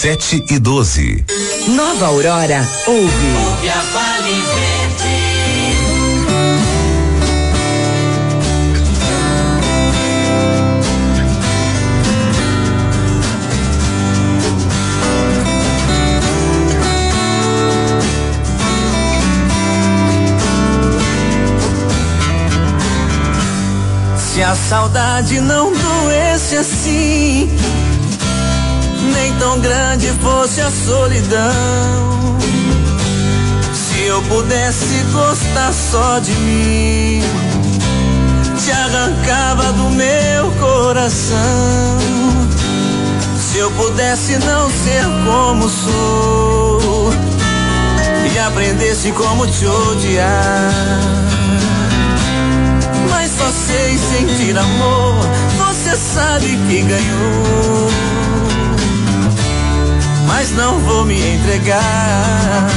7:12. Nova Aurora ouve a Vale Verde. Se a saudade não doesse assim, nem tão grande fosse a solidão, se eu pudesse gostar só de mim, te arrancava do meu coração. Se eu pudesse não ser como sou e aprendesse como te odiar, mas só sei sentir amor, você sabe que ganhou, mas não vou me entregar.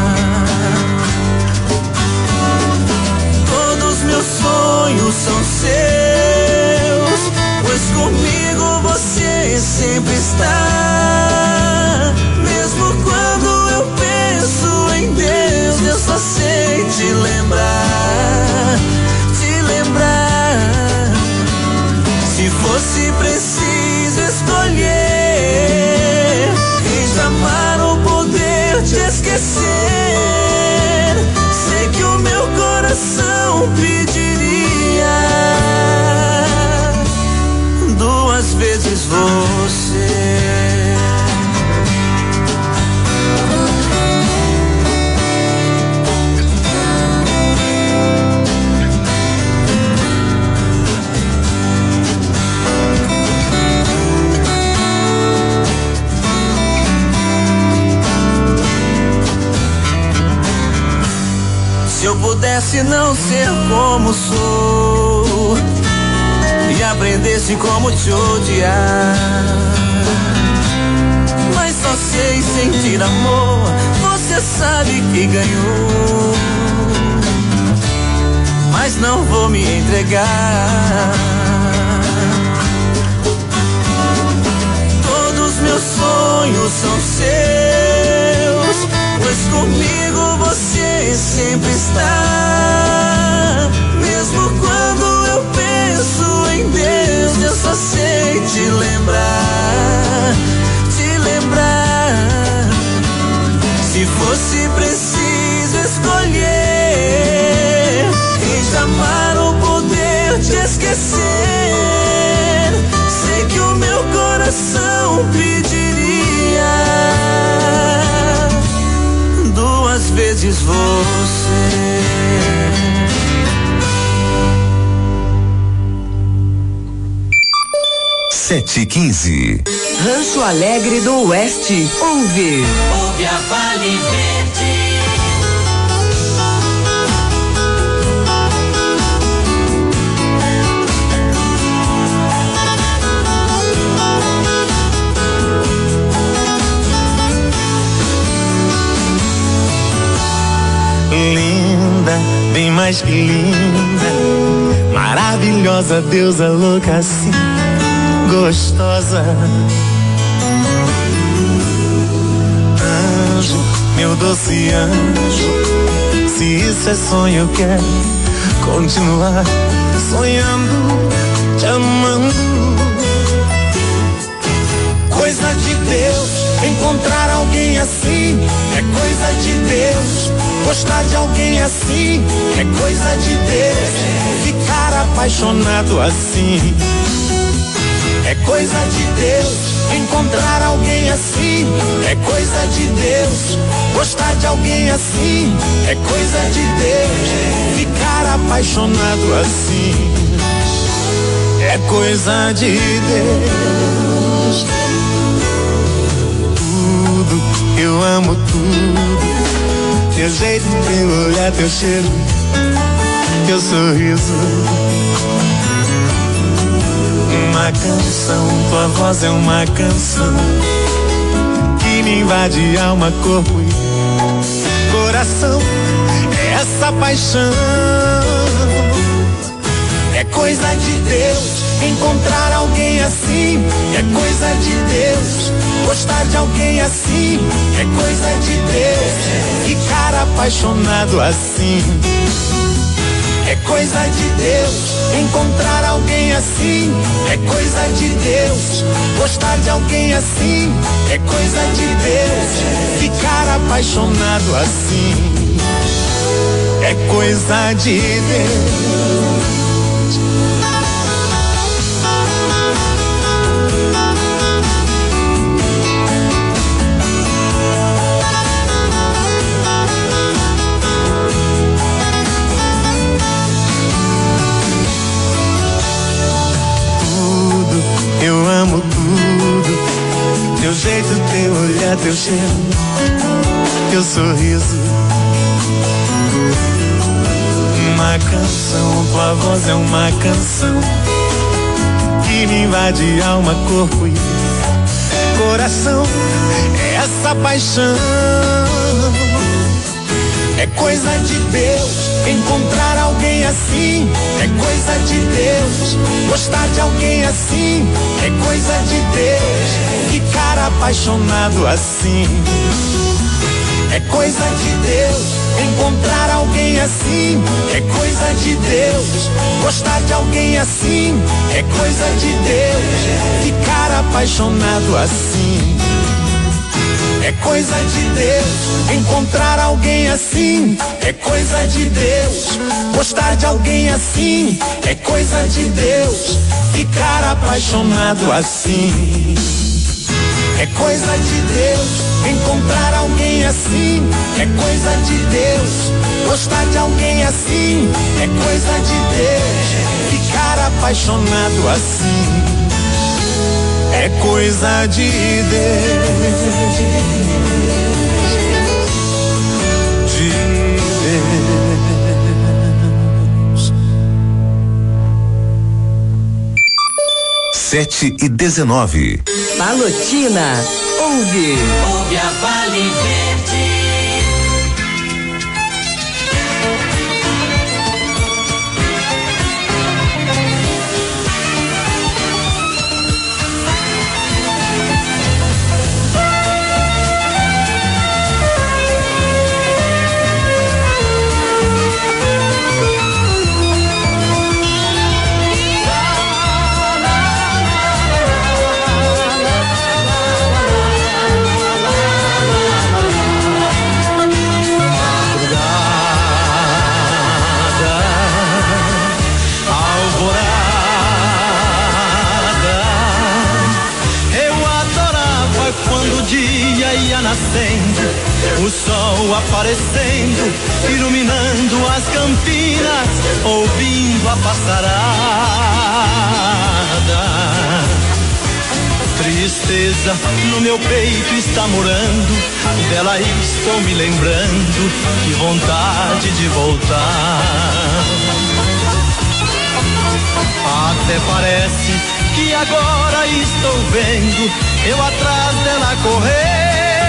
Todos meus sonhos são seus, pois comigo você sempre está. Mesmo quando eu penso em Deus, eu só sei te lembrar, te lembrar. Se fosse preciso escolher e chamar o poder te esquecer, sei que o meu coração pediria 2 vezes você. Se eu pudesse não ser como sou e aprendesse como te odiar, mas só sei sentir amor, você sabe que ganhou, mas não vou me entregar. Todos meus sonhos são seus, pois comigo você sempre está. Mesmo quando eu penso em Deus, eu só sei te lembrar, te lembrar. Se fosse preciso escolher e chamar o poder te esquecer, sei que o meu coração pediria 2 vezes você. 7:15. Rancho Alegre do Oeste ouve a Vale Verde. Linda, bem mais que linda, maravilhosa, deusa louca assim, gostosa. Anjo, meu doce anjo, se isso é sonho eu quero continuar sonhando, te amando. Coisa de Deus, encontrar alguém assim, é coisa de Deus. Gostar de alguém assim, é coisa de Deus. Ficar apaixonado assim, é coisa de Deus. Encontrar alguém assim, é coisa de Deus. Gostar de alguém assim, é coisa de Deus. Ficar apaixonado assim, é coisa de Deus. Tudo, eu amo tudo. Teu jeito, teu olhar, teu cheiro, teu sorriso. Uma canção, tua voz é uma canção que me invade alma, corpo e coração. É essa paixão, é coisa de Deus. Encontrar alguém assim é coisa de Deus. Gostar de alguém assim é coisa de Deus. Ficar apaixonado assim é coisa de Deus. Encontrar alguém assim é coisa de Deus. Gostar de alguém assim é coisa de Deus. Ficar apaixonado assim é coisa de Deus. Eu amo tudo, teu jeito, teu olhar, teu cheiro, teu sorriso. Uma canção, tua voz é uma canção que me invade alma, corpo e coração. É essa paixão, é coisa de Deus. Encontrar alguém assim é coisa de Deus. Gostar de alguém assim é coisa de Deus. Ficar apaixonado assim é coisa de Deus. Encontrar alguém assim é coisa de Deus. Gostar de alguém assim é coisa de Deus. Ficar apaixonado assim é coisa de Deus. Encontrar alguém assim é coisa de Deus. Gostar de alguém assim é coisa de Deus. Ficar apaixonado assim é coisa de Deus. Encontrar alguém assim é coisa de Deus. Gostar de alguém assim é coisa de Deus. Ficar apaixonado assim é coisa de Deus. De Deus. 7:19. Palotina, ouve. Ouve a Vale Verde. O sol aparecendo, iluminando as campinas, ouvindo a passarada. Tristeza no meu peito está morando, dela estou me lembrando, que vontade de voltar. Até parece que agora estou vendo eu atrás dela correr.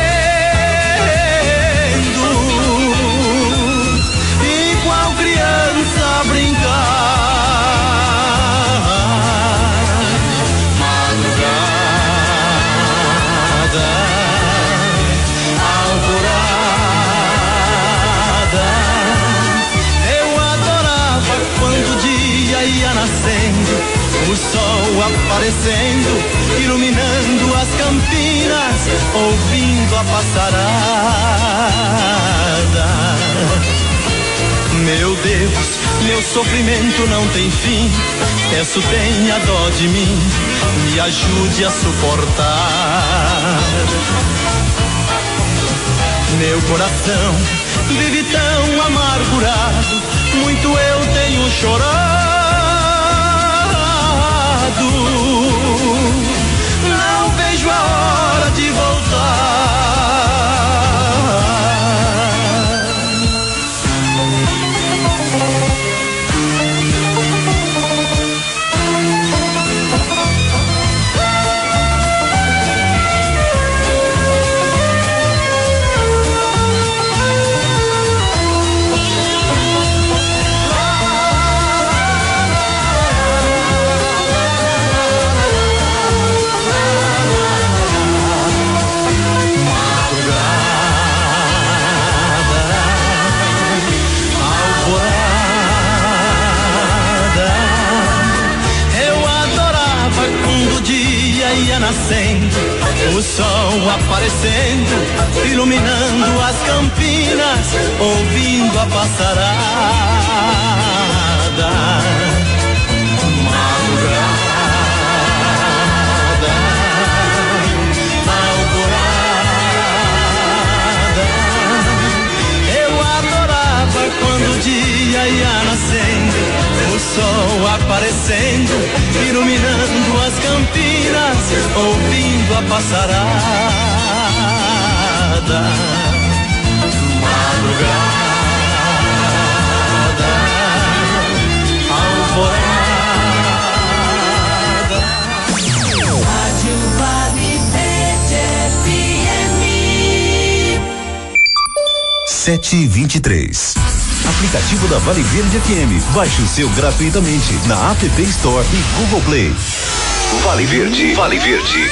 Igual criança a brincar. Madrugada, alvorada. Eu adorava quando o dia ia nascendo, o sol aparecendo, iluminando as campinas, ouvindo a passarada. Meu Deus, meu sofrimento não tem fim, peço tenha dó de mim, me ajude a suportar. Meu coração vive tão amargurado, muito eu tenho chorado. Não vejo a hora de voltar. dia nascendo, o sol aparecendo, iluminando as campinas, ouvindo a passarada. Madrugada, alvorada, eu adorava quando o dia ia nascendo, o sol aparecendo, iluminando as campinas, ouvindo a passarada. Madrugada, alvorada. Rádio Vale Verde FM 7h23. Aplicativo da Vale Verde FM. Baixe o seu gratuitamente na App Store e Google Play. Vale Verde. Vale Verde.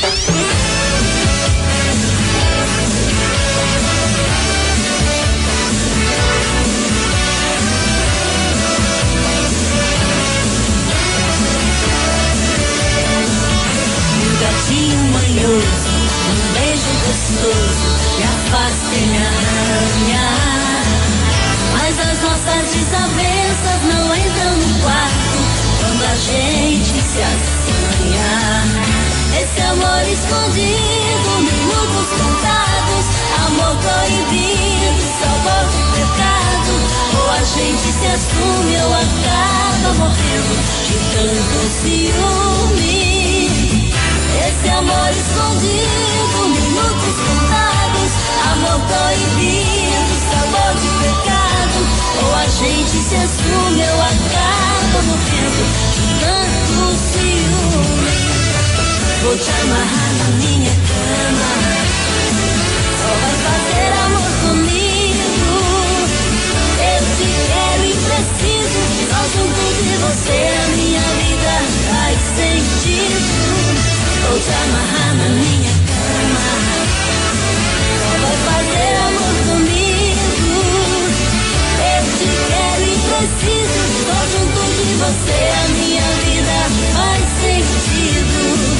Um gatinho manhoso, um beijo gostoso, me afasta e me arranha. Mas as nossas desavenças não entram no quarto quando a gente se assanha. Esse amor escondido, minutos contados, amor proibido, sabor de pecado. Ou a gente se assume ou acaba morrendo de tanto ciúme. Esse amor escondido, minutos contados, amor proibido, sabor de pecado. Ou a gente se assume ou acaba morrendo de tanto ciúme. Vou te amarrar na minha cama, só vai fazer amor comigo. Eu te quero e preciso, só junto de você a minha vida faz sentido. Vou te amarrar na minha cama, só vai fazer amor comigo. Eu te quero e preciso, só junto de você a minha vida faz sentido.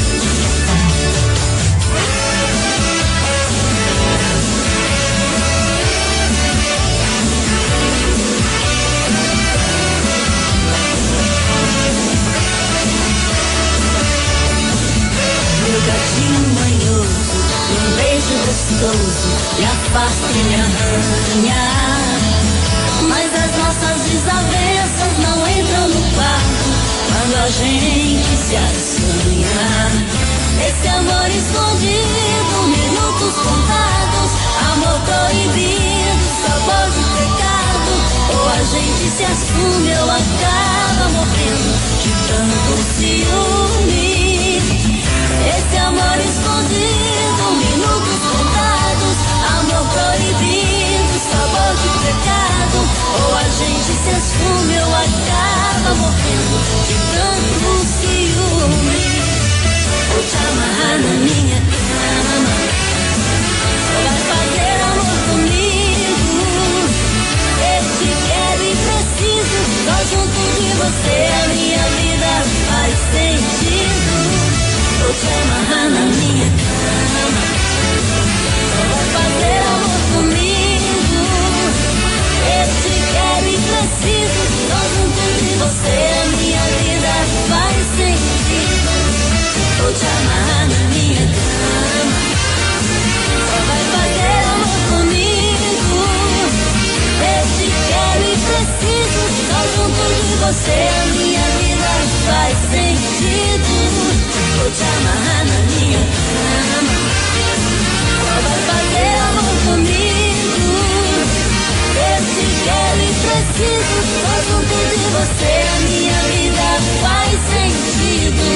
Meu gatinho manhoso, um beijo gostoso, me afasta e me arranha. Mas as nossas desavenças não entram no quarto quando a gente se assanha. Esse amor escondido, minutos contados, amor proibido, sabor de pecado. Ou a gente se assume ou acaba morrendo de tanto ciúme. Esse amor escondido, minutos contados, amor proibido, sabor de pecado. Ou a gente se assume ou acaba morrendo de tanto ciúme. Vou te amarrar na minha cama, só vai fazer amor comigo. Eu te quero e preciso, só junto de você a minha vida faz sentido. Vou te amarrar na minha cama, só vai fazer amor comigo. Eu te quero e preciso, só junto de você a minha vida faz sentido. Vou te amarrar na minha cama, só vai fazer amor comigo. Eu te quero e preciso, só junto de você a minha vida faz sentido. Vou te amarrar na minha cama, só vai fazer amor comigo. Eu te quero e preciso, só junto de você a minha vida faz sentido.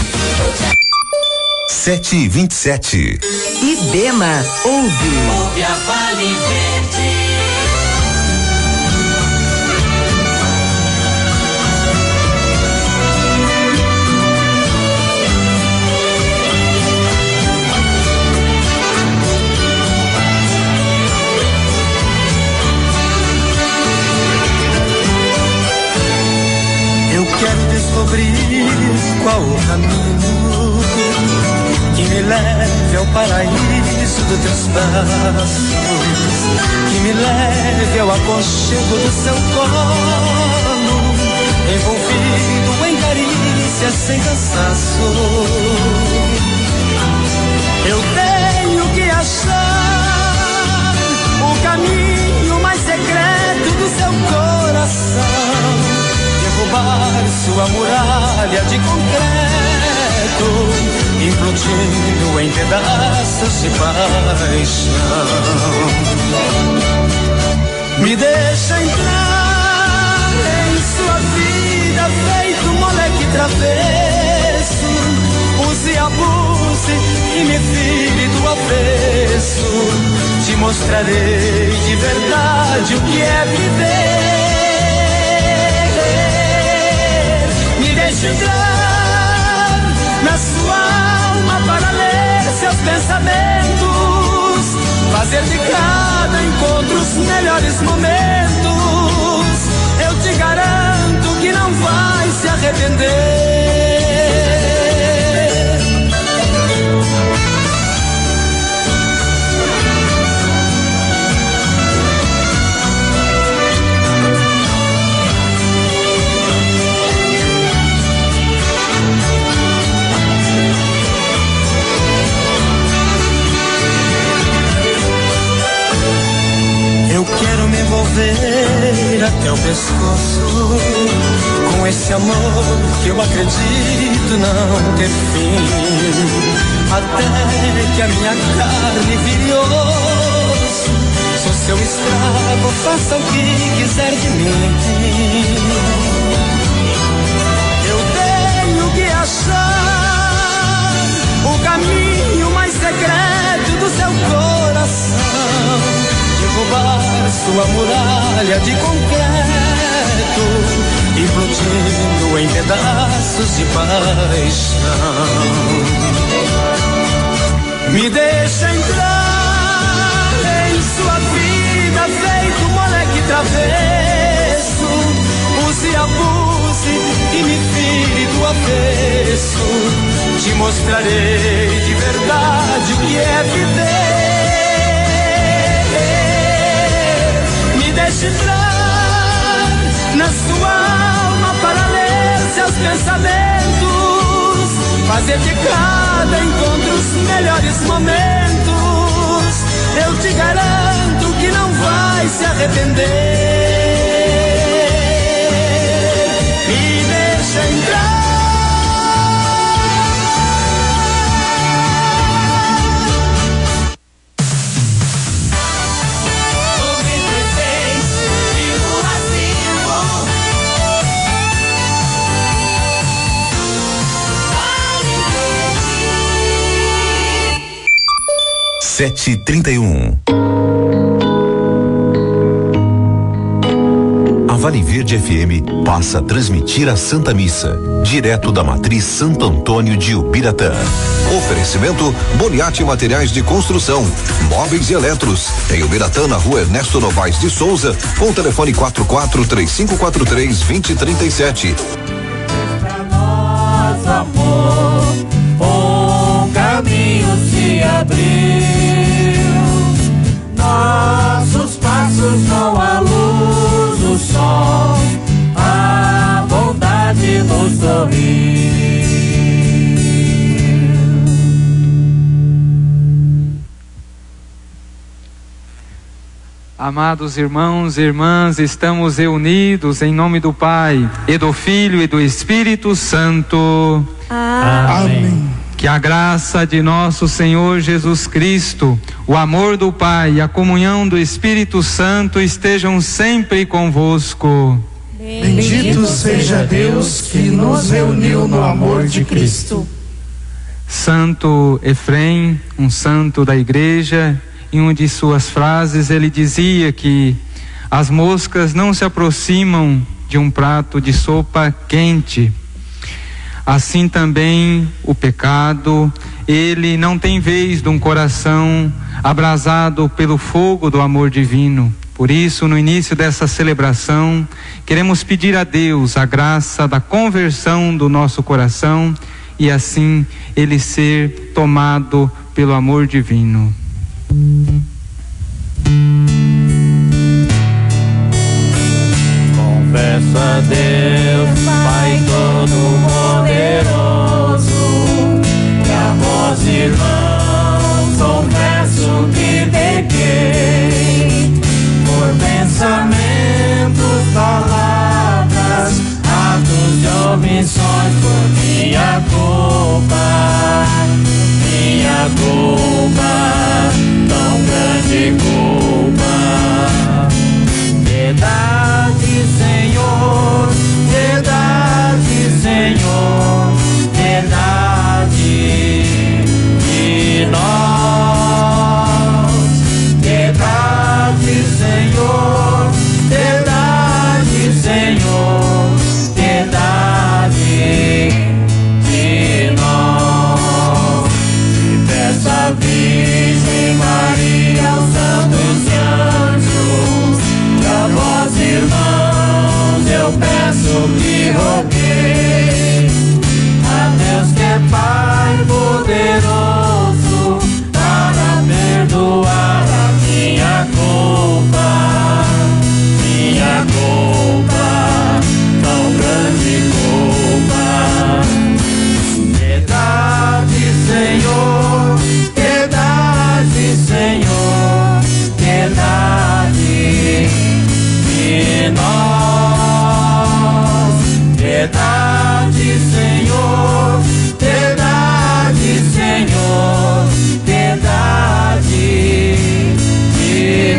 7h27. Ibema ouve. Ouve a Vale Verde. Eu quero descobrir qual o caminho que me leve ao paraíso dos teus braços, que me leve ao aconchego do seu colo, envolvido em carícias sem cansaço. Eu tenho que achar o caminho mais secreto do seu coração, derrubar sua muralha de concreto, implodindo em pedaços de paixão. Me deixa entrar em sua vida feito moleque travesso, use e abuse e me vire do avesso. Te mostrarei de verdade o que é viver. Me deixa entrar na sua alma para ler seus pensamentos, fazer de cada encontro os melhores momentos. Eu te garanto que não vai se arrepender. Eu quero me envolver até o pescoço com esse amor que eu acredito não ter fim, até que a minha carne vire osso. Sou seu escravo, faça o que quiser de mim. Eu tenho que achar o caminho mais secreto do seu coração, derrubar sua muralha de concreto, implodindo em pedaços de paixão. Me deixa entrar em sua vida feito moleque travesso, use e abuse e me vire do avesso. Te mostrarei de verdade o que é viver. Me deixe entrar na sua alma para ler seus pensamentos, fazer de cada encontro os melhores momentos. Eu te garanto que não vai se arrepender. Me deixa entrar. A Vale Verde FM passa a transmitir a Santa Missa, direto da Matriz Santo Antônio de Ubiratã. Oferecimento Boniati Materiais de Construção, Móveis e Eletros, em Ubiratã, na Rua Ernesto Novaes de Souza, com o telefone 44-3543-2037. Pra nós, amor, um caminho se abriu. Nossos passos vão à luz do sol, a bondade nos sorriu. Amados irmãos e irmãs, estamos reunidos em nome do Pai, e do Filho e do Espírito Santo. Amém. Que a graça de nosso Senhor Jesus Cristo, o amor do Pai e a comunhão do Espírito Santo estejam sempre convosco. Bendito seja Deus que nos reuniu no amor de Cristo. Santo Efrem, um santo da igreja, em uma de suas frases ele dizia que as moscas não se aproximam de um prato de sopa quente. Assim também o pecado, ele não tem vez de um coração abrasado pelo fogo do amor divino. Por isso, no início dessa celebração, queremos pedir a Deus a graça da conversão do nosso coração e assim ele ser tomado pelo amor divino. Confesso a Deus, Pai Todo-Poderoso, e a vós, irmãos, confesso que pequei por pensamentos, palavras, atos e omissões, por minha culpa, tão grande culpa. Piedade, Senhor, piedade, Senhor, piedade de nós. Piedade, Senhor, piedade, Senhor, piedade de nós. E peço à Virgem Maria, aos santos anjos, e a vós, irmãos, eu peço que roguei a Deus que é Pai poderoso para perdoar a minha culpa, tão grande culpa. Piedade, Senhor, piedade, Senhor, piedade de nós. Piedade, Senhor, piedade, Senhor, piedade de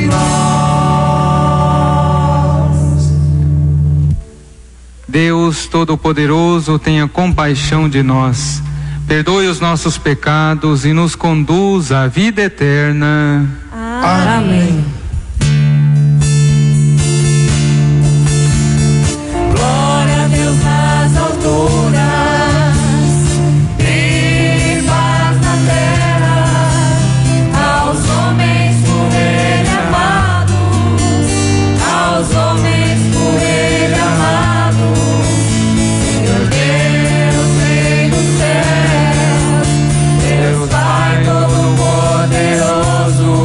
nós. Deus Todo-Poderoso, tenha compaixão de nós, perdoe os nossos pecados e nos conduza à vida eterna. Amém. Glória a Deus nas alturas e paz na terra, aos homens por Ele amados, aos homens por Ele amados. Senhor Deus, Rei dos céus, Deus Pai Todo-Poderoso,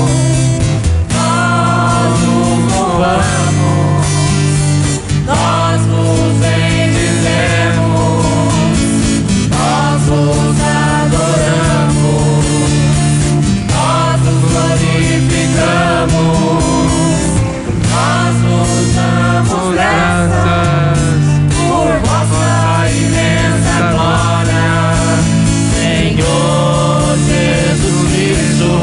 nós nos louvamos, nós vos bendizemos, nós vos adoramos, nós vos glorificamos, nós vos damos graças por vossa imensa glória, Senhor Jesus Cristo,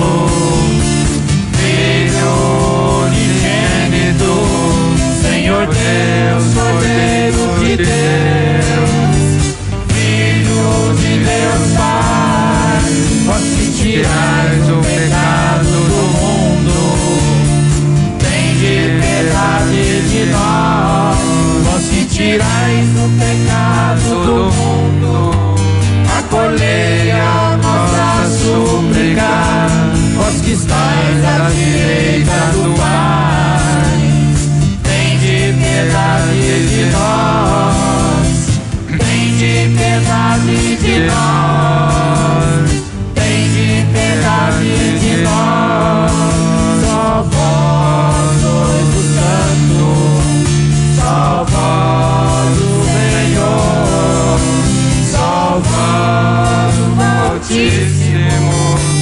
Filho unigênito, Senhor Deus, Cordeiro de Deus, Filho de Deus Pai, vós que tirais o pecado do mundo, tende piedade de nós. Vós que tirais o pecado do mundo, acolhei a nossa súplica. Vós que estáis à direita do Pai, tende piedade de nós, tende piedade de nós, tende piedade de nós. Só vós sois o Santo, só vós o Senhor, só vós o Altíssimo,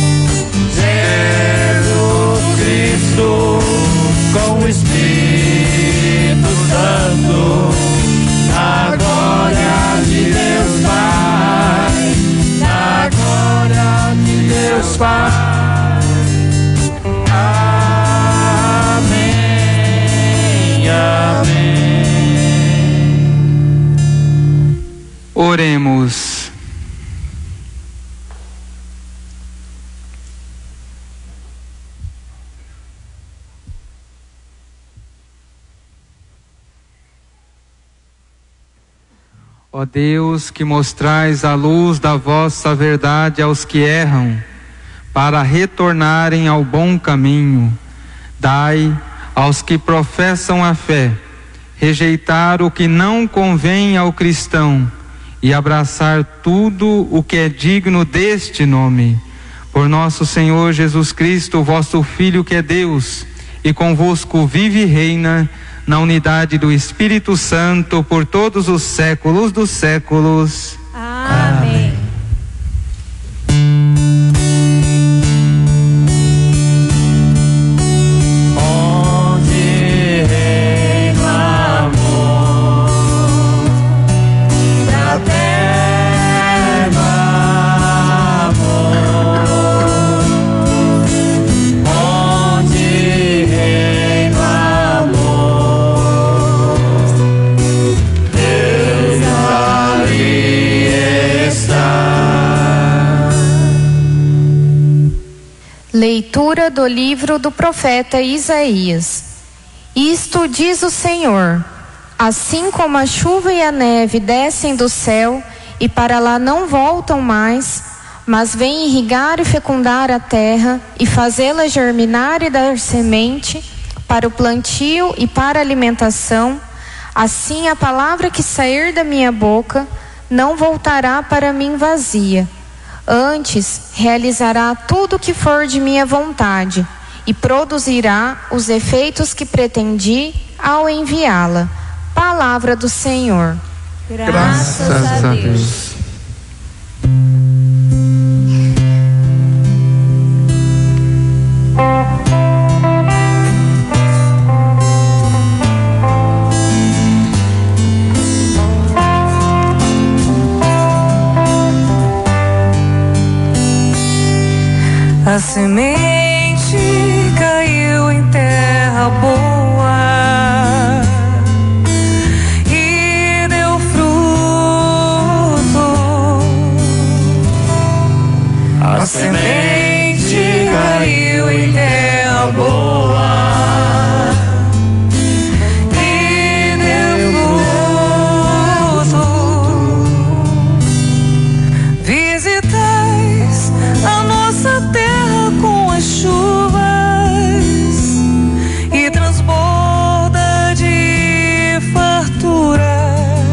Jesus Cristo, com o Espírito Santo, na glória de Deus Pai, na glória de Deus Pai. Amém, amém. Oremos. Ó Deus, que mostrais a luz da vossa verdade aos que erram, para retornarem ao bom caminho, dai aos que professam a fé, rejeitar o que não convém ao cristão e abraçar tudo o que é digno deste nome. Por nosso Senhor Jesus Cristo, vosso Filho, que é Deus, e convosco vive e reina na unidade do Espírito Santo por todos os séculos dos séculos. Amém. Leitura do livro do profeta Isaías. Isto diz o Senhor: assim como a chuva e a neve descem do céu e para lá não voltam mais, mas vêm irrigar e fecundar a terra e fazê-la germinar e dar semente para o plantio e para a alimentação, assim a palavra que sair da minha boca não voltará para mim vazia. Antes realizará tudo o que for de minha vontade e produzirá os efeitos que pretendi ao enviá-la. Palavra do Senhor. Graças a Deus. A semente caiu em terra boa e deu fruto. A semente caiu em terra boa e deu fruto. Visitais a nossa terra com as chuvas e transborda de fartura.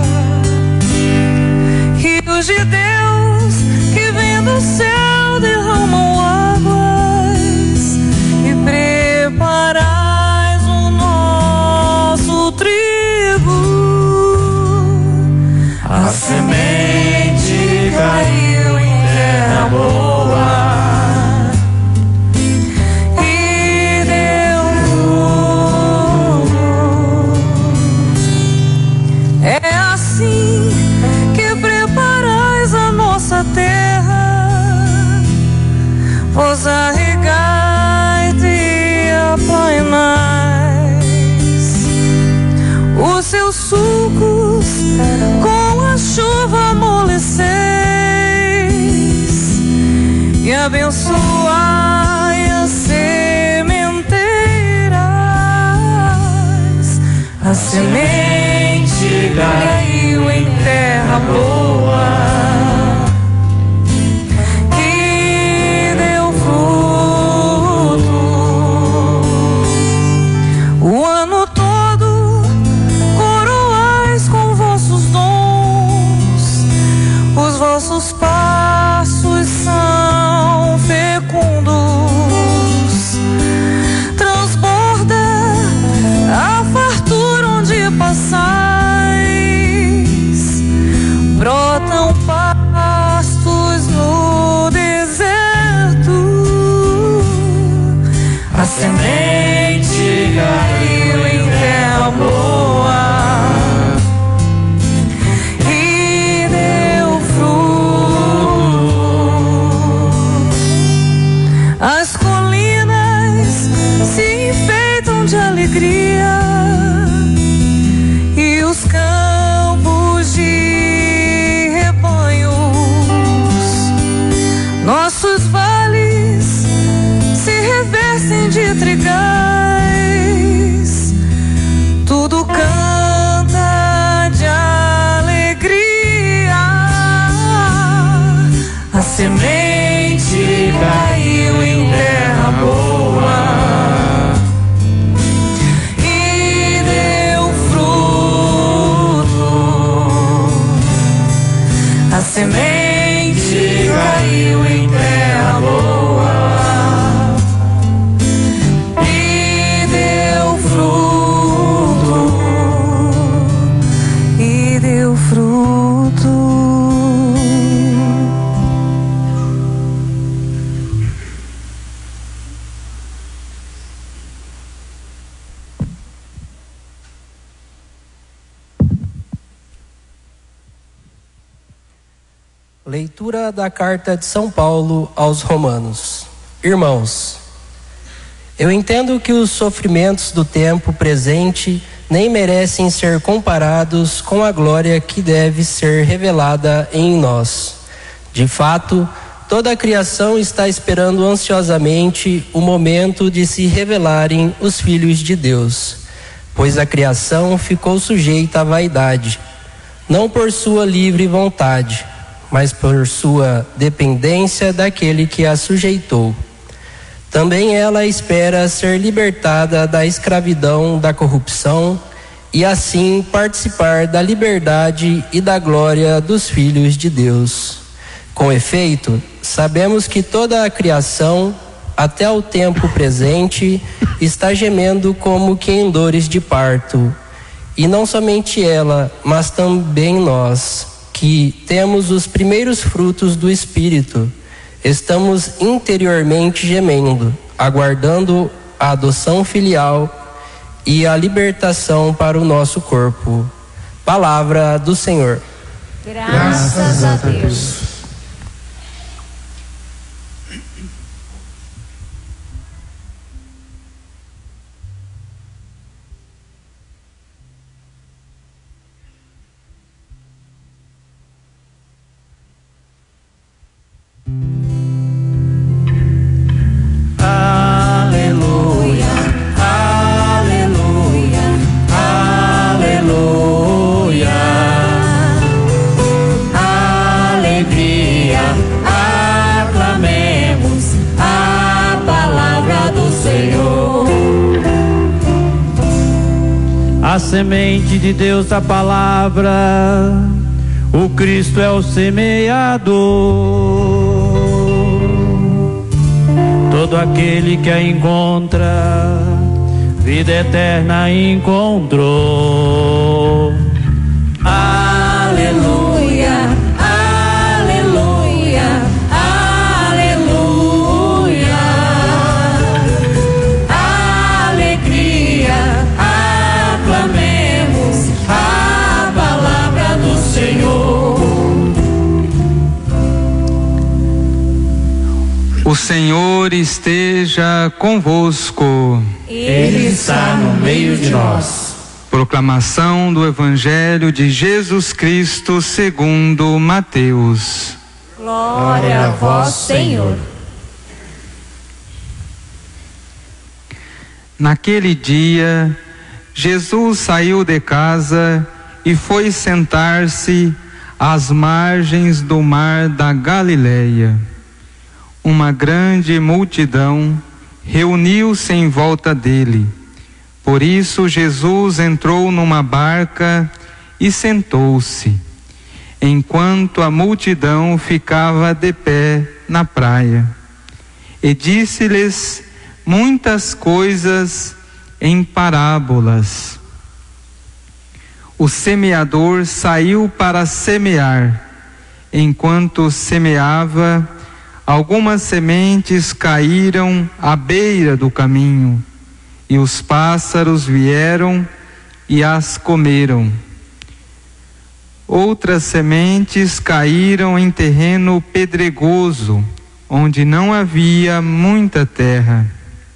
Rios de Deus que vêm do céu derramam águas e preparais o nosso trigo. A semente caiu em terra boa. Terra, vos arregais e aplainais os seus sucos com a chuva amoleceis e abençoai as sementeiras. A semente caiu em terra boa. Vossos passos são fecundos, transborda a fartura onde passais, brotam pastos no deserto. A semente caiu em terra boa. semente caiu em terra boa e deu fruto, e deu fruto. Leitura da carta de São Paulo aos Romanos. Irmãos, eu entendo que os sofrimentos do tempo presente nem merecem ser comparados com a glória que deve ser revelada em nós. De fato, toda a criação está esperando ansiosamente o momento de se revelarem os filhos de Deus, pois a criação ficou sujeita à vaidade, não por sua livre vontade, mas por sua dependência daquele que a sujeitou. Também ela espera ser libertada da escravidão da corrupção e assim participar da liberdade e da glória dos filhos de Deus. Com efeito, sabemos que toda a criação, até o tempo presente, está gemendo como que em dores de parto. E não somente ela, mas também nós, que temos os primeiros frutos do Espírito, estamos interiormente gemendo, aguardando a adoção filial e a libertação para o nosso corpo. Palavra do Senhor. Graças a Deus. A semente de Deus, a palavra, o Cristo é o semeador. Todo aquele que a encontra, vida eterna encontrou. Aleluia, aleluia, aleluia. Alegria, aclamemos a palavra do Senhor. O Senhor esteja convosco. Ele está no meio de nós. Proclamação do Evangelho de Jesus Cristo segundo Mateus. Glória a vós, Senhor. Naquele dia, Jesus saiu de casa e foi sentar-se às margens do mar da Galileia. Uma grande multidão reuniu-se em volta dele. Por isso Jesus entrou numa barca e sentou-se, enquanto a multidão ficava de pé na praia. E disse-lhes muitas coisas em parábolas. O semeador saiu para semear. Enquanto semeava, algumas sementes caíram à beira do caminho, e os pássaros vieram e as comeram. Outras sementes caíram em terreno pedregoso, onde não havia muita terra.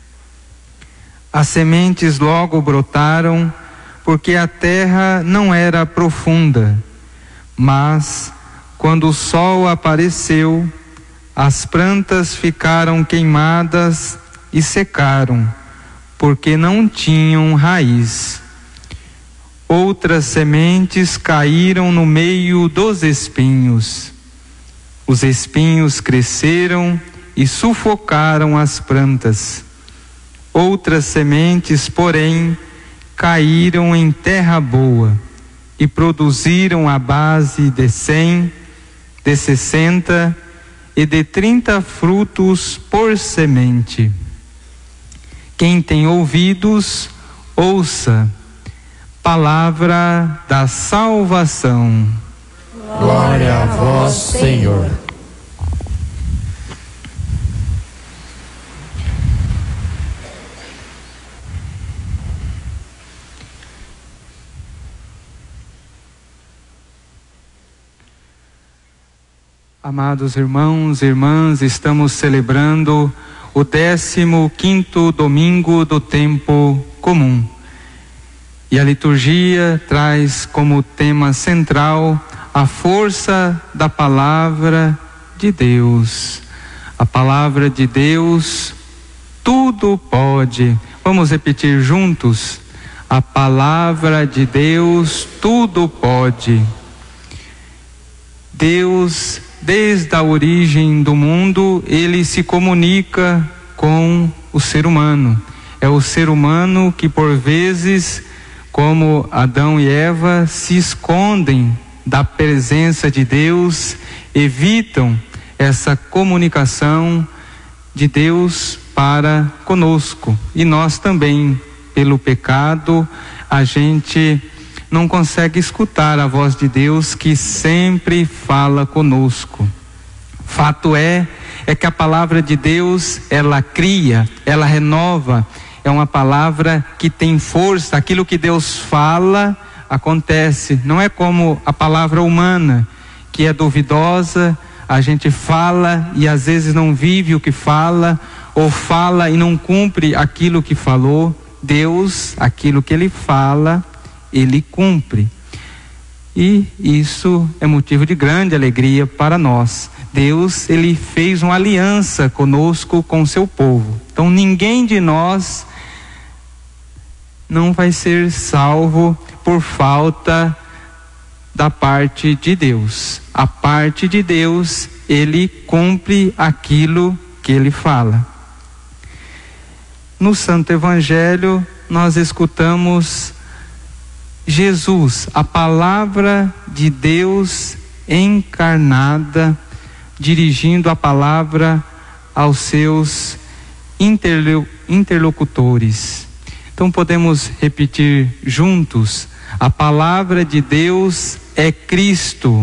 As sementes logo brotaram, porque a terra não era profunda. Mas, quando o sol apareceu, as plantas ficaram queimadas e secaram, porque não tinham raiz. Outras sementes caíram no meio dos espinhos. Os espinhos cresceram e sufocaram as plantas. Outras sementes, porém, caíram em terra boa e produziram à base de 100, de 60 e de 30 frutos por semente. Quem tem ouvidos, ouça. Palavra da salvação. Glória a vós, Senhor. Amados irmãos e irmãs, estamos celebrando o 15º domingo do tempo comum. E a liturgia traz como tema central a força da palavra de Deus. A palavra de Deus tudo pode. Vamos repetir juntos? A palavra de Deus tudo pode. Deus, desde a origem do mundo, ele se comunica com o ser humano. É o ser humano que por vezes, como Adão e Eva, se escondem da presença de Deus, evitam essa comunicação de Deus para conosco. E nós também, pelo pecado, a gente não consegue escutar a voz de Deus que sempre fala conosco. Fato é que a palavra de Deus, ela cria, ela renova, é uma palavra que tem força. Aquilo que Deus fala, acontece. Não é como a palavra humana, que é duvidosa, a gente fala e às vezes não vive o que fala, ou fala e não cumpre aquilo que falou. Deus, aquilo que ele fala, ele cumpre. E isso é motivo de grande alegria para nós. Deus, ele fez uma aliança conosco, com o seu povo. Então ninguém de nós não vai ser salvo por falta da parte de Deus. A parte de Deus, ele cumpre aquilo que ele fala. No Santo Evangelho, nós escutamos Jesus, a palavra de Deus encarnada, dirigindo a palavra aos seus interlocutores. Então podemos repetir juntos: a palavra de Deus é Cristo.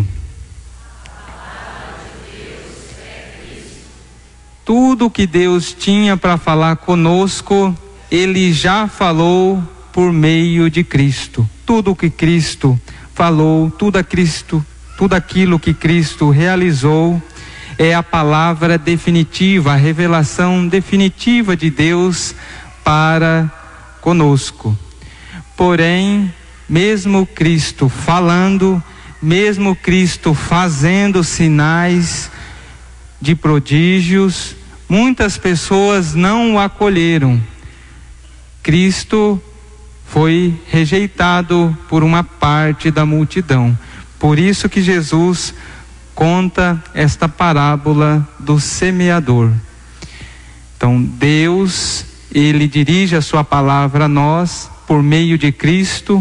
Tudo que Deus tinha para falar conosco, ele já falou por meio de Cristo. Tudo que Cristo falou, tudo aquilo que Cristo realizou, é a palavra definitiva, a revelação definitiva de Deus para conosco. Porém, mesmo Cristo falando, mesmo Cristo fazendo sinais de prodígios, muitas pessoas não o acolheram. Cristo foi rejeitado por uma parte da multidão. Por isso que Jesus conta esta parábola do semeador. Então Deus, ele dirige a sua palavra a nós por meio de Cristo.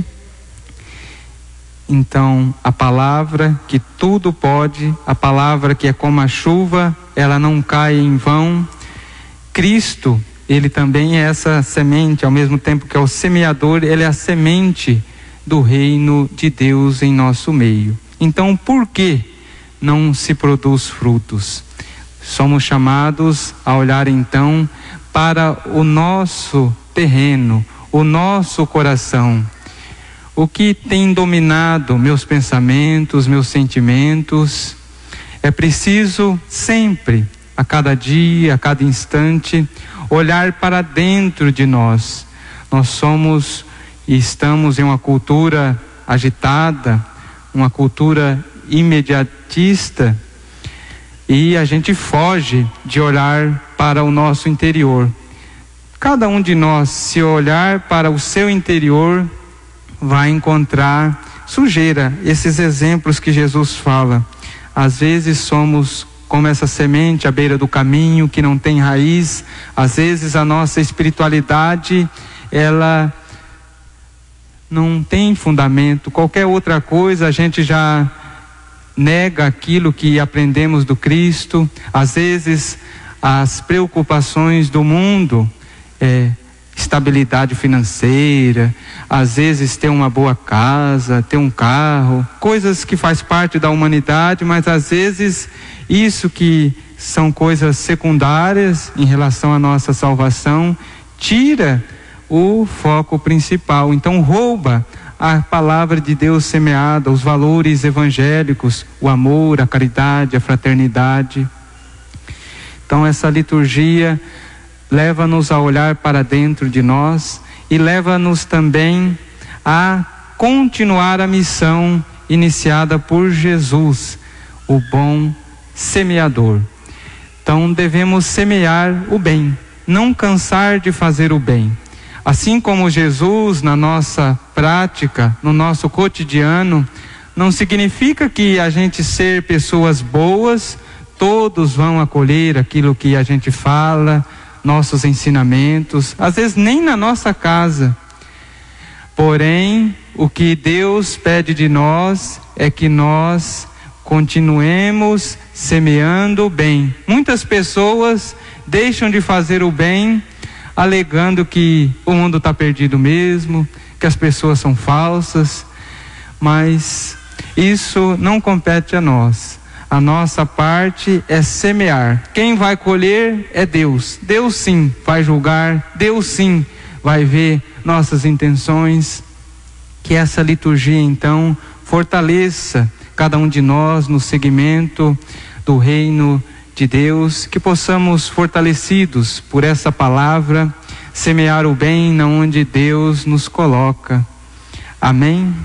Então a palavra que tudo pode, a palavra que é como a chuva, ela não cai em vão. Cristo, ele também é essa semente, ao mesmo tempo que é o semeador, ele é a semente do reino de Deus em nosso meio. Então, por que não se produz frutos? Somos chamados a olhar então para o nosso terreno, o nosso coração. O que tem dominado meus pensamentos, meus sentimentos? É preciso sempre, a cada dia, a cada instante, olhar para dentro de nós. Nós somos e estamos em uma cultura agitada, uma cultura imediatista, e a gente foge de olhar para o nosso interior. Cada um de nós, se olhar para o seu interior, vai encontrar sujeira. Esses exemplos que Jesus fala. Às vezes somos como essa semente à beira do caminho, que não tem raiz. Às vezes a nossa espiritualidade, ela não tem fundamento. Qualquer outra coisa a gente já nega aquilo que aprendemos do Cristo. Às vezes as preocupações do mundo, estabilidade financeira, às vezes ter uma boa casa, ter um carro, coisas que faz parte da humanidade, mas às vezes isso que são coisas secundárias em relação à nossa salvação, tira o foco principal. Então rouba a palavra de Deus semeada, os valores evangélicos, o amor, a caridade, a fraternidade. Então essa liturgia leva-nos a olhar para dentro de nós e leva-nos também a continuar a missão iniciada por Jesus, o bom semeador. Então devemos semear o bem, não cansar de fazer o bem. Assim como Jesus, na nossa prática, no nosso cotidiano, não significa que a gente ser pessoas boas, todos vão acolher aquilo que a gente fala, nossos ensinamentos, às vezes nem na nossa casa. Porém, o que Deus pede de nós é que nós continuemos semeando o bem. Muitas pessoas deixam de fazer o bem alegando que o mundo está perdido mesmo, que as pessoas são falsas, mas isso não compete a nós. A nossa parte é semear. Quem vai colher é Deus. Deus sim vai julgar, Deus sim vai ver nossas intenções. Que essa liturgia então fortaleça cada um de nós no segmento do reino de Deus, que possamos, fortalecidos por essa palavra, semear o bem na onde Deus nos coloca. Amém?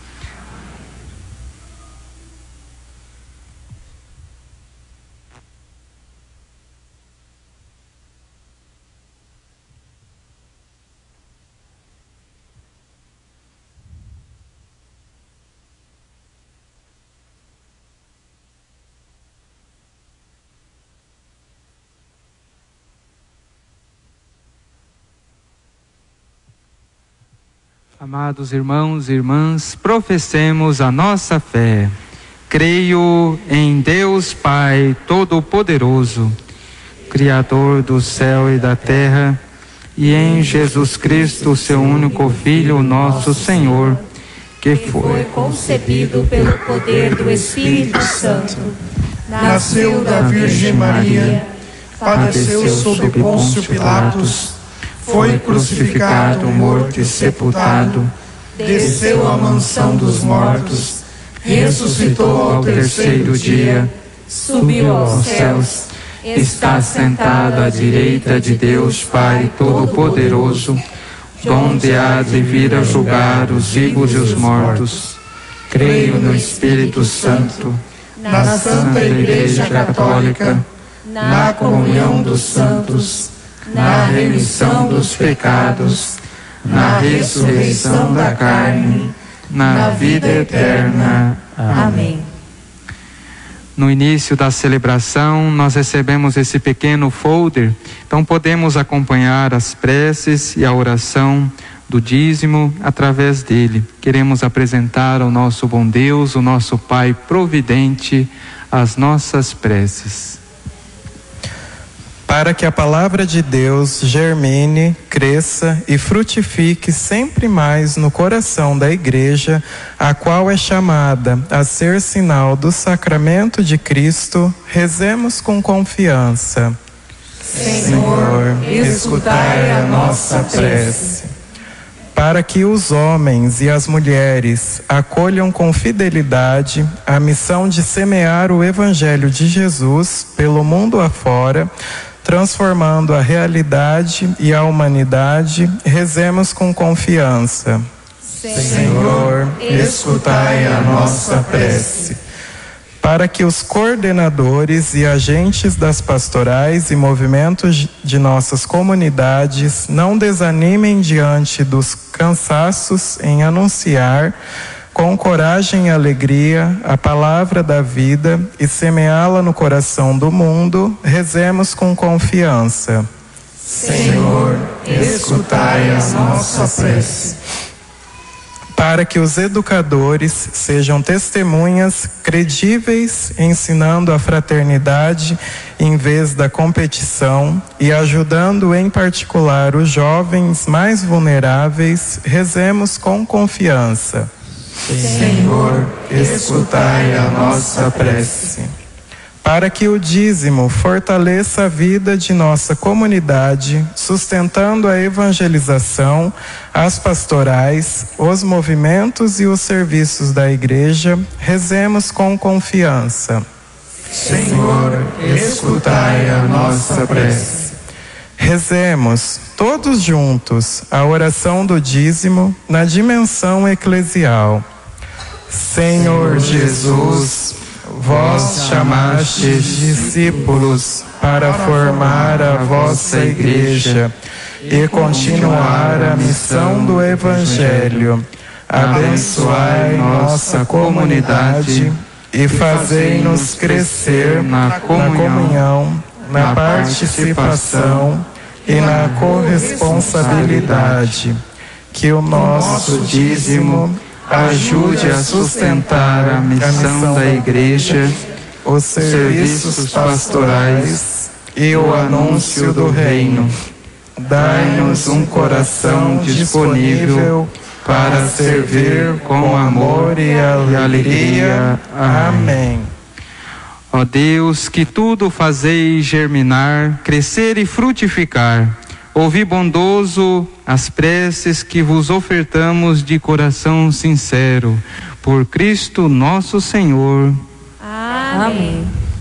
Amados irmãos e irmãs, professemos a nossa fé. Creio em Deus Pai Todo-Poderoso, Criador do céu e da terra, e em Jesus Cristo, seu único Filho, nosso Senhor, que foi concebido pelo poder do Espírito Santo, nasceu da Virgem Maria, padeceu sob Pôncio Pilatos, foi crucificado, morto e sepultado, desceu à mansão dos mortos, ressuscitou ao terceiro dia, subiu aos céus, está sentado à direita de Deus Pai Todo-Poderoso, donde há de vir a julgar os vivos e os mortos. Creio no Espírito Santo, na Santa Igreja Católica, na comunhão dos santos, na remissão dos pecados, na ressurreição da carne, na vida eterna. Amém. No início da celebração, nós recebemos esse pequeno folder, então podemos acompanhar as preces e a oração do dízimo através dele. Queremos apresentar ao nosso bom Deus, o nosso Pai providente, as nossas preces. Para que a palavra de Deus germine, cresça e frutifique sempre mais no coração da Igreja, a qual é chamada a ser sinal do sacramento de Cristo, rezemos com confiança. Senhor, escutai a nossa prece. Para que os homens e as mulheres acolham com fidelidade a missão de semear o Evangelho de Jesus pelo mundo afora, transformando a realidade e a humanidade, rezemos com confiança. Senhor, escutai a nossa prece. Para que os coordenadores e agentes das pastorais e movimentos de nossas comunidades não desanimem diante dos cansaços em anunciar, com coragem e alegria, a palavra da vida e semeá-la no coração do mundo, rezemos com confiança. Senhor, escutai a nossa prece. para que os educadores sejam testemunhas credíveis, ensinando a fraternidade em vez da competição e ajudando em particular os jovens mais vulneráveis, rezemos com confiança. Senhor, escutai a nossa prece. Para que o dízimo fortaleça a vida de nossa comunidade, sustentando a evangelização, as pastorais, os movimentos e os serviços da Igreja, rezemos com confiança. Senhor, escutai a nossa prece. Rezemos, todos juntos, a oração do dízimo na dimensão eclesial. Senhor Jesus, vós chamastes discípulos para formar a vossa Igreja e continuar a missão do Evangelho. Abençoai nossa comunidade e fazei-nos crescer na comunhão, na participação e na corresponsabilidade. Que o nosso dízimo ajude a sustentar a missão da Igreja, os serviços pastorais e o anúncio do Reino. Dai-nos um coração disponível para servir com amor e alegria. Amém. Ó Deus, que tudo fazeis germinar, crescer e frutificar, ouvi bondoso as preces que vos ofertamos de coração sincero. Por Cristo nosso Senhor. Amém.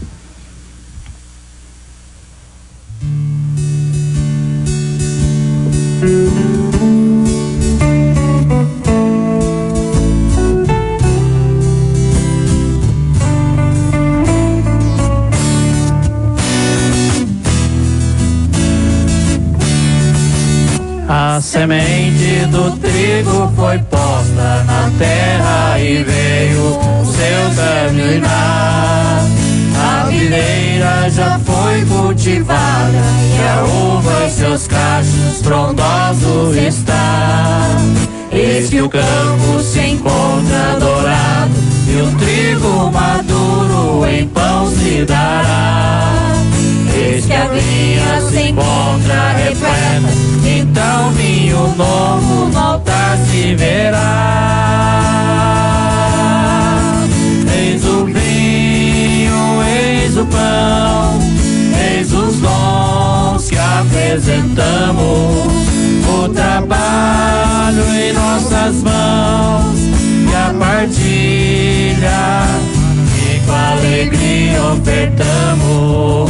A semente do trigo foi posta na terra e veio o seu germinar. A videira já foi cultivada e a uva em seus cachos frondosos está. Eis que o campo se encontra dourado e o trigo maduro em pão se dará. Eis que a vinha se encontra repleta, então vinho novo no altar se verá. Eis o vinho, eis o pão, eis os dons que apresentamos, o trabalho em nossas mãos e a partilha que com alegria ofertamos.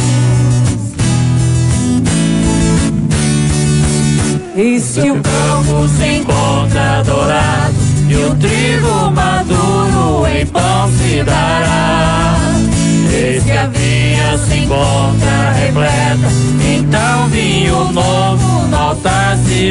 Eis que o campo se encontra dourado e o trigo maduro em pão se dará. Eis que a vinha se encontra repleta, então vinho novo no altar se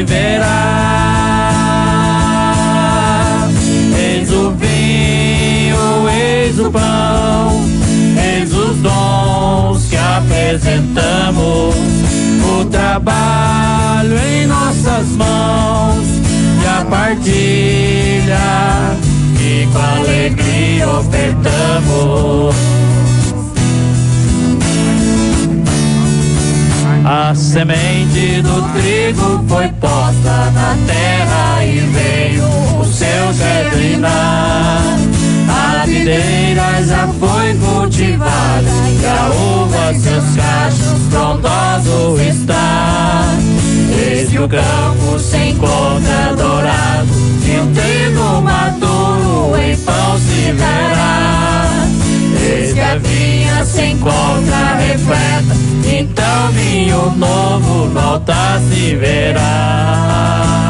verá. Eis o vinho, eis o pão, eis os dons que apresentamos, o trabalho em nossas mãos e a partilha que com alegria ofertamos. A semente do trigo foi posta na terra e veio o seu germinar. A videira já foi cultivada e a uva em seus cachos frondoso está. Eis que o campo se encontra dourado e o trigo maduro em pão se verá. Eis que a vinha se encontra repleta, então vinho novo no altar se verá.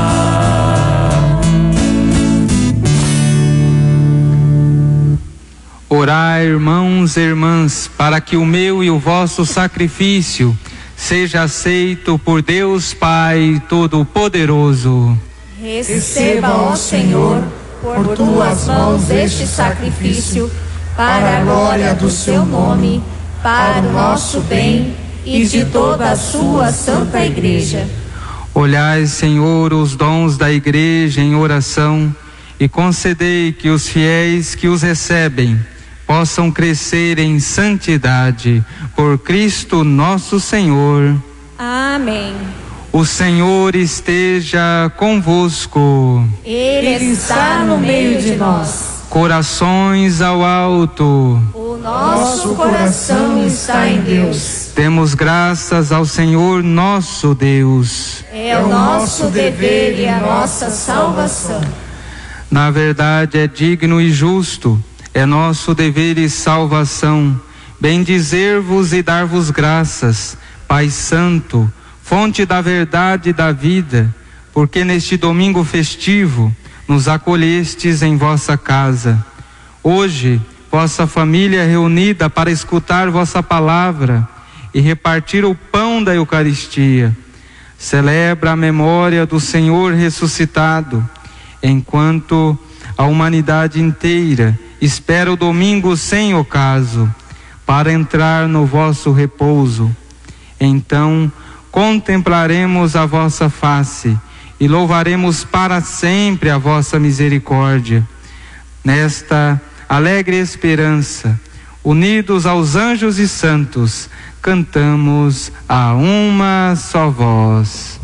Orai, irmãos e irmãs, para que o meu e o vosso sacrifício seja aceito por Deus Pai Todo-Poderoso. Receba, ó Senhor, por tuas mãos este sacrifício, para a glória do seu nome, para o nosso bem e de toda a sua santa Igreja. Olhai, Senhor, os dons da Igreja em oração e concedei que os fiéis que os recebem possam crescer em santidade. Por Cristo nosso Senhor. Amém. O Senhor esteja convosco. Ele está no meio de nós. Corações ao alto. O nosso coração está em Deus. Demos graças ao Senhor nosso Deus. É o nosso dever e a nossa salvação. Na verdade, é digno e justo, é nosso dever e salvação, bendizer-vos e dar-vos graças, Pai Santo, fonte da verdade e da vida, porque neste domingo festivo nos acolhestes em vossa casa. Hoje, vossa família reunida para escutar vossa palavra e repartir o pão da Eucaristia, celebra a memória do Senhor ressuscitado, enquanto a humanidade inteira espera o domingo sem ocaso para entrar no vosso repouso. Então contemplaremos a vossa face e louvaremos para sempre a vossa misericórdia. Nesta alegre esperança, unidos aos anjos e santos, cantamos a uma só voz.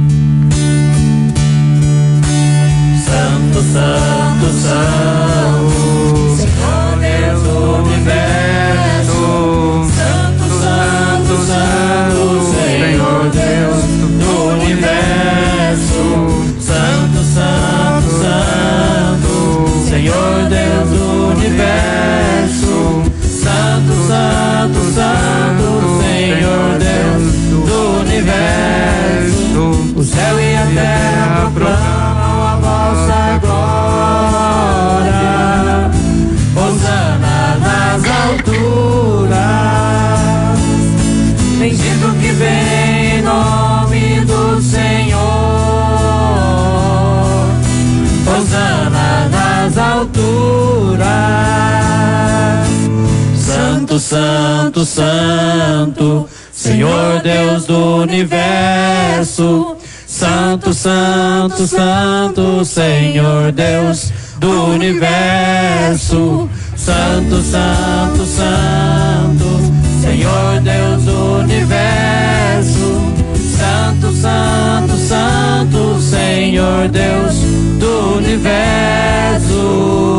Santo, Santo, Santo, Senhor Deus do universo. Santo, Santo, Santo, Senhor Deus do universo. Santo, Santo, Santo, Senhor Deus do universo. Santo, Santo, Santo, Senhor Deus do universo. O céu e a terra proclamam a vossa glória. Hosana nas alturas. Bendito que vem em nome do Senhor. Hosana nas alturas. Santo, Santo, Santo, Senhor Deus do universo. Santo, Santo, Santo, Senhor Deus do universo. Santo, Santo, Santo, Senhor Deus do universo. Santo, Santo, Santo, Senhor Deus do universo.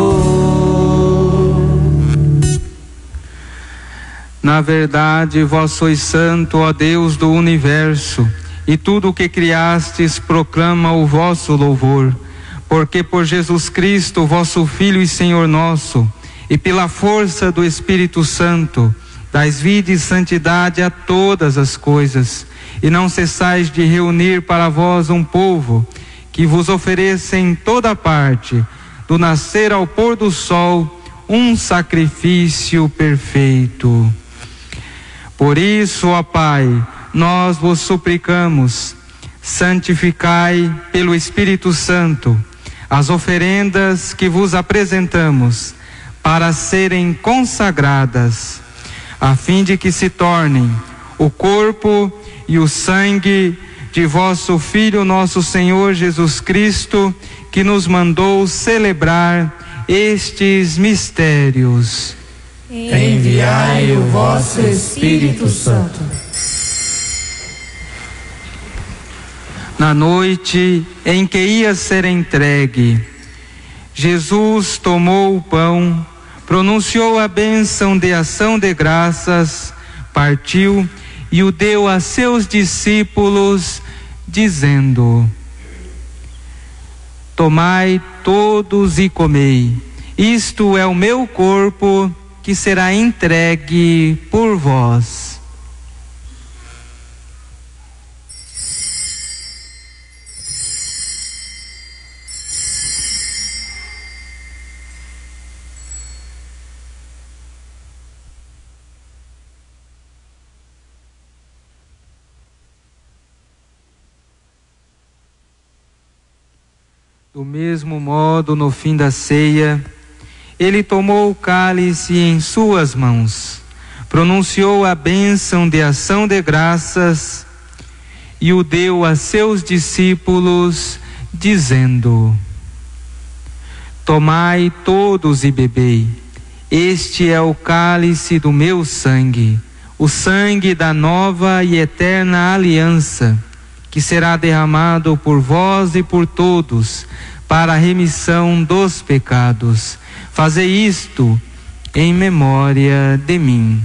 Na verdade, vós sois santo, ó Deus do universo, e tudo o que criastes proclama o vosso louvor, porque por Jesus Cristo, vosso Filho e Senhor nosso, e pela força do Espírito Santo, dais vida e santidade a todas as coisas, e não cessais de reunir para vós um povo, que vos ofereça em toda parte, do nascer ao pôr do sol, um sacrifício perfeito. Por isso, ó Pai, nós vos suplicamos, santificai pelo Espírito Santo as oferendas que vos apresentamos, para serem consagradas, a fim de que se tornem o corpo e o sangue de vosso Filho, nosso Senhor Jesus Cristo, que nos mandou celebrar estes mistérios. Enviai o vosso Espírito Santo. Na noite em que ia ser entregue, Jesus tomou o pão, pronunciou a bênção de ação de graças, partiu e o deu a seus discípulos, dizendo: tomai todos e comei, isto é o meu corpo, que será entregue por vós. Do mesmo modo, no fim da ceia, ele tomou o cálice em suas mãos, pronunciou a bênção de ação de graças e o deu a seus discípulos, dizendo: Tomai todos e bebei. Este é o cálice do meu sangue, o sangue da nova e eterna aliança, que será derramado por vós e por todos, para a remissão dos pecados. Fazei isto em memória de mim.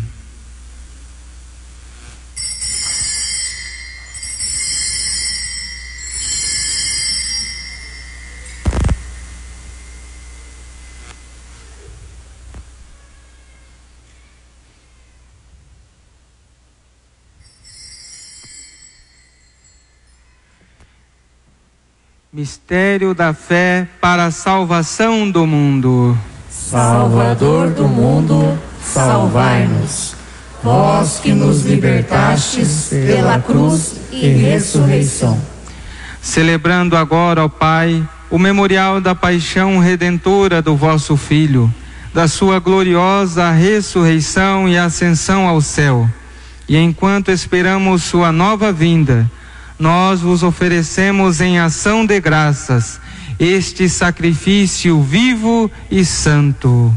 Mistério da fé para a salvação do mundo. Salvador do mundo, salvai-nos. Vós que nos libertastes pela cruz e ressurreição. Celebrando agora, ó Pai, o memorial da paixão redentora do vosso Filho, da sua gloriosa ressurreição e ascensão ao céu, e enquanto esperamos sua nova vinda, nós vos oferecemos em ação de graças este sacrifício vivo e santo.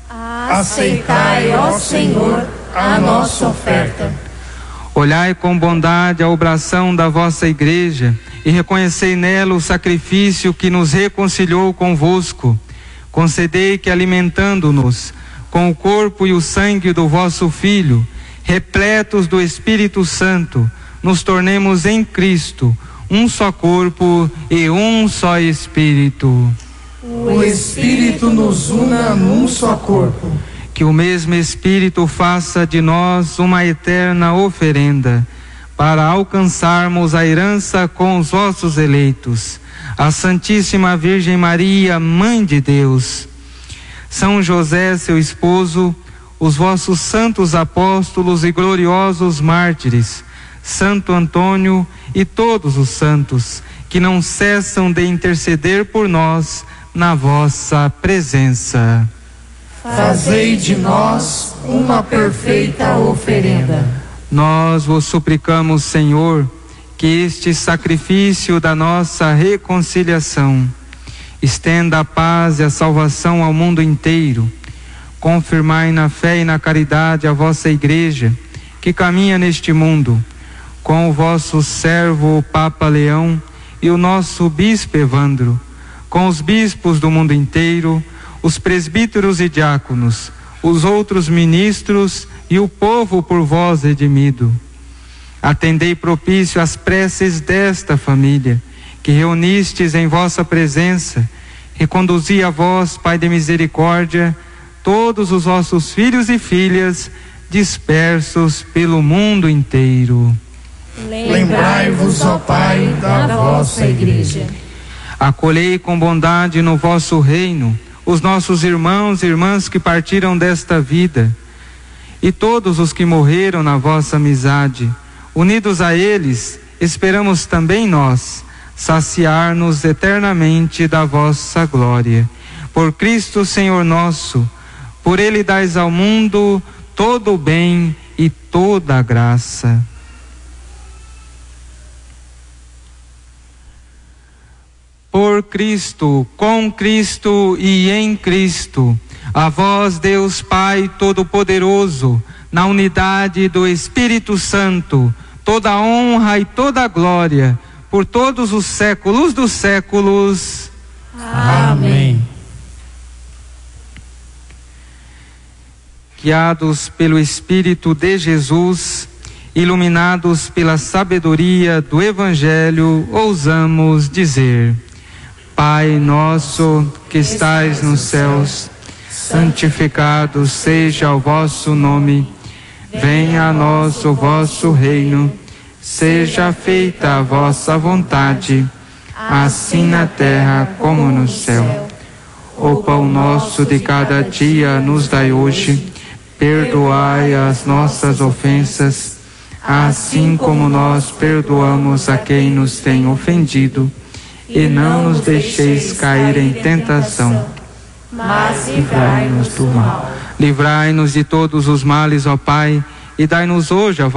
Aceitai, ó Senhor, a nossa oferta. Olhai com bondade a obração da vossa Igreja e reconhecei nela o sacrifício que nos reconciliou convosco. Concedei que, alimentando-nos com o corpo e o sangue do vosso Filho, repletos do Espírito Santo, nos tornemos em Cristo um só corpo e um só Espírito. O Espírito nos una num só corpo. Que o mesmo Espírito faça de nós uma eterna oferenda, para alcançarmos a herança com os vossos eleitos, a Santíssima Virgem Maria, Mãe de Deus, São José, seu esposo, os vossos santos apóstolos e gloriosos mártires, Santo Antônio e todos os santos, que não cessam de interceder por nós na vossa presença. Fazei de nós uma perfeita oferenda. Nós vos suplicamos, Senhor, que este sacrifício da nossa reconciliação estenda a paz e a salvação ao mundo inteiro. Confirmai na fé e na caridade a vossa Igreja, que caminha neste mundo, com o vosso servo, o Papa Leão, e o nosso Bispo Evandro, com os bispos do mundo inteiro, os presbíteros e diáconos, os outros ministros e o povo por vós redimido. Atendei propício às preces desta família, que reunistes em vossa presença, e conduzi a vós, Pai de misericórdia, todos os vossos filhos e filhas dispersos pelo mundo inteiro. Lembrai-vos, ó Pai, da vossa Igreja. Acolhei com bondade no vosso reino os nossos irmãos e irmãs que partiram desta vida, e todos os que morreram na vossa amizade. Unidos a eles, esperamos também nós saciar-nos eternamente da vossa glória. Por Cristo Senhor nosso, por Ele dais ao mundo todo o bem e toda a graça. Por Cristo, com Cristo e em Cristo, a vós, Deus Pai Todo-Poderoso, na unidade do Espírito Santo, toda a honra e toda a glória, por todos os séculos dos séculos. Amém. Guiados pelo Espírito de Jesus, iluminados pela sabedoria do Evangelho, ousamos dizer: Pai nosso que estais nos céus, santificado seja o vosso nome. Venha a nós o vosso reino. Seja feita a vossa vontade, assim na terra como no céu. O pão nosso de cada dia nos dai hoje. Perdoai as nossas ofensas, assim como nós perdoamos a quem nos tem ofendido. E não nos deixeis cair em tentação, mas livrai-nos do mal. Livrai-nos de todos os males, ó Pai, e dai-nos hoje a